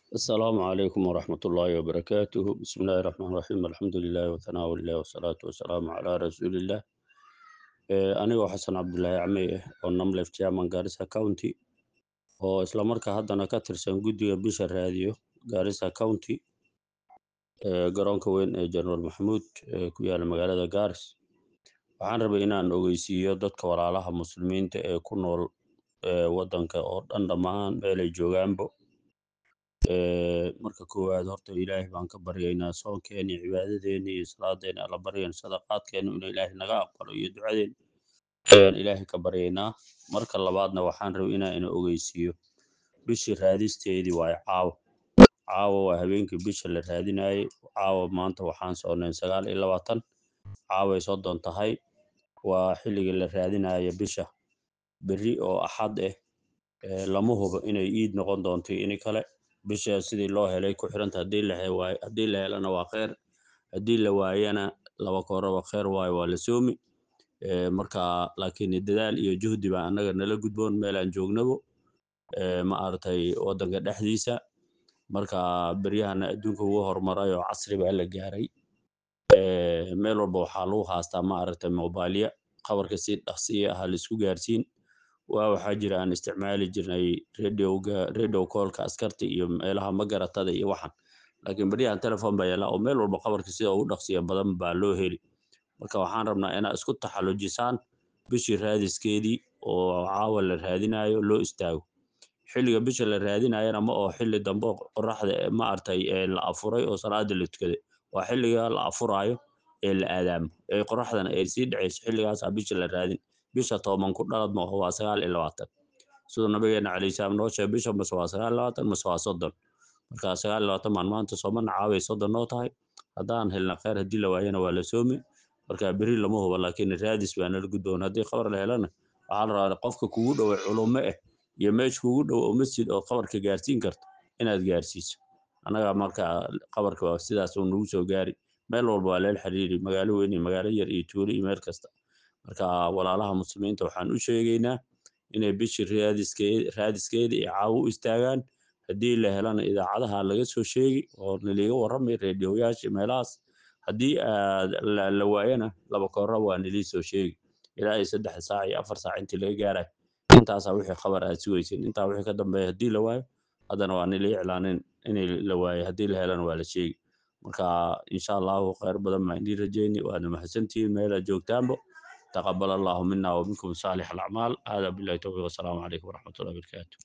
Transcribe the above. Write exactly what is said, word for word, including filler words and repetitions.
السلام عليكم ورحمة الله وبركاته. بسم الله الرحمن الرحيم. الحمد لله وثناء الله والصلاة والسلام على رسول الله. Ee, anigoo xasan cabdulaahi came ah oo namlef chairman Garissa County oo isla markaa haddana ka tirsan guddiga bisha raadiyo Garissa County ee garoonka weyn ee General Maxamuud ee ku yaala magaalada Garis. Waxaan rabay inaan ogeysiiyo dadka walaalaha muslimiinta ee ku nool ee waddanka oo dhan dhammaan meel ay joogaanbo. Ee, marka koowaad horta ilaahay baan ka baryaynaa soonkeena iyo cibaadadeena iyo salaadeena alla baryan sadaqaadkeena inuu ilaahay naga aqbalo iyo ducadeena ayaan ilaahay ka baryaynaa. Marka labaadna waxaan rabay inaan ina ogeysiiyo bishii raadisteedii waaye caawa. Caawa waa habeenkii bisha la raadinayay. Caawa maanta waxaan soonayn sagaal iyo labaatan. Caaway soddon tahay. Waa xilligii la raadinaya bisha. Berri oo axad ah ee lama hubo inay iid noqon doonto ini kale. Bisha sidii loo helay ku xiranta haddii la he- waay- haddii la helana waa kheyr, haddii la waayana laba kooraba kheyr waayo waa la soomi. Ee, marka laakiin dadaal iyo juhdi baa annaga nala gudboon meel aan joognabo ee, ma aragtay waddanka dhexdiisa. Marka beryahana adduunka ugu horumaray oo casri baa la gaaray. Ee, meel walba waxaa lagu haastaa ma aragtay mobailya khabarka si dhaqsiya ah la isku gaarsiin. waa waxaa jira aan isticmaali jirnay radioga radio callka askarta iyo meelaha magaratada iyo waxan, laakiin beryahan telefoon baa yaala oo meel walba khabarka sida ugu dhaqsiya badan baa loo heli. Marka waxaan rabnaa inaad isku taxallujisaan bishii raadiskeedii oo caawa la raadinayo loo istaago. Xilliga bisha la raadinayana ma oo xilli dambe oo qoraxda eh, ma artay ee la afuray oo salaada la tukaday. Waa xilliga la afurayo ee la aadaamo ee qoraxdana ay sii dhacayso xilligaas bisha la raadin. Bisha toban ku dhalad ma waa sagaal iyo labaatan. Sidoo nabigeena calayhi salaam noo sheegay bisha mas waa sagaal iyo labaatan mas waa soddon. Marka sagaal iyo labaatan maan maanta soomana caaway soddon noo tahay. Haddaan helna kheyr haddii la waayana waa la soomi. Marka berri lama hubo laakiin raadis baa nala gudboon. Haddii khabar la helana waxaa la rabaa qofka kugu dhow ee culumo ah iyo meesha kugu dhow oo masjid oo khabarka gaarsiin karto inaad gaarsiiso. Annaga marka khabarka waa sidaas uu nagu soo gaari. Meel walba waa leel xiriiri magaalo weyn iyo magaalo yar iyo tuulo iyo meel kasta. Marka walaalaha muslimiinta waxaan u sheegaynaa inay bishii raadiskeed raadiskeeda iyo caawa u istaagaan. Haddii la helana idaacadaha laga soo sheegi oo naliga warramay radioyaasha meelahaas. Haddii aad la, la waayana laba koora waa nalii soo sheegi ilaa ay saddex saac iyo afar saac intii laga gaaray. Intaasaa wixii khabar aad sugaysin. Intaa wixii ka dambeeya haddii la waayo haddana waa nalii iclaanin inay la waayo haddii la helana waa la sheegi. Marka insha allahu kheyr badan baan idin rajayni waana mahadsantihiin meel aad joogtaanbo. تقبل الله منا ومنكم صالح الأعمال. هذا بالله التوفيق والسلام عليكم ورحمة الله وبركاته.